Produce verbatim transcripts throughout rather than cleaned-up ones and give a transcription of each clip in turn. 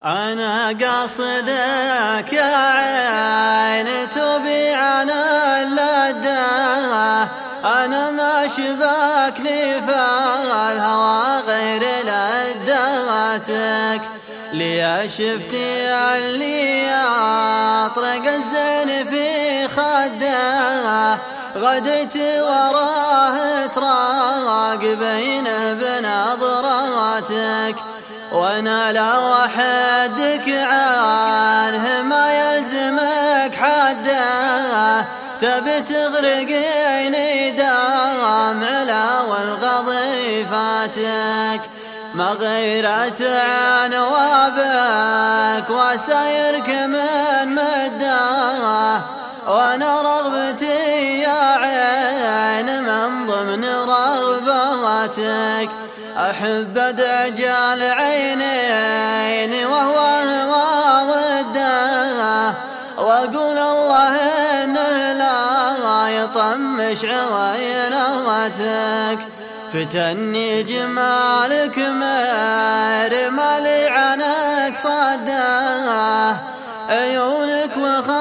أنا قاصدك يا عين تبي عن اللذة، أنا ما شبكني فالهوى غير لذاتك. لي شفتي اللي أطرق الزين في خده، غديت وراه تراقبينه بنظراتك. وانا لو احدك عنه ما يلزمك حده، تبي تغرقيني دمع والغضي فاتك. ما غيرت عن وابك وسايرك من مده، وانا رغبتي يا عين من ضمن رغباتك. أحب دجال عينين وهو هوى وده، وأقول الله إنه لا يطمش عويناتك. فتني جمالك مرمى لي عنك صده، عيونك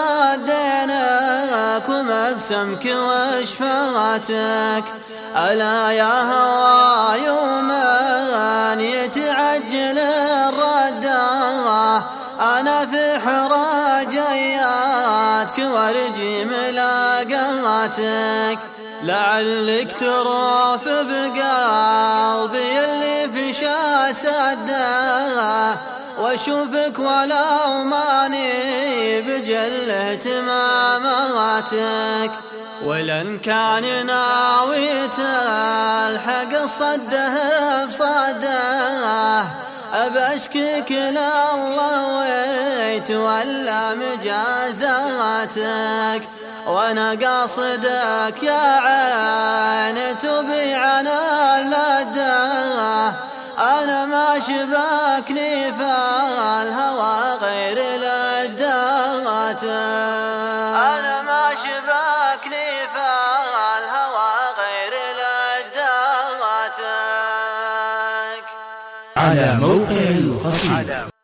وخدينك ومبسمك وشفاتك. ألا يا هوى يوما يتعجل الردة، أنا في حراجياتك وارجي ملاقاتك. لعلك تروف بقلبي اللي في شاسده، واشوفك ولو ماني بجله تماماتك. ولن كان ناويت الحق صده بصده، أبشكك لله ويتولى مجازاتك. وانا قاصدك يا عين تبي عن اللذة، أنا ما شبكني فالهوى غير لذاتك. أنا ما شبكني فالهوى غير لذاتك. على موقع القصيدة.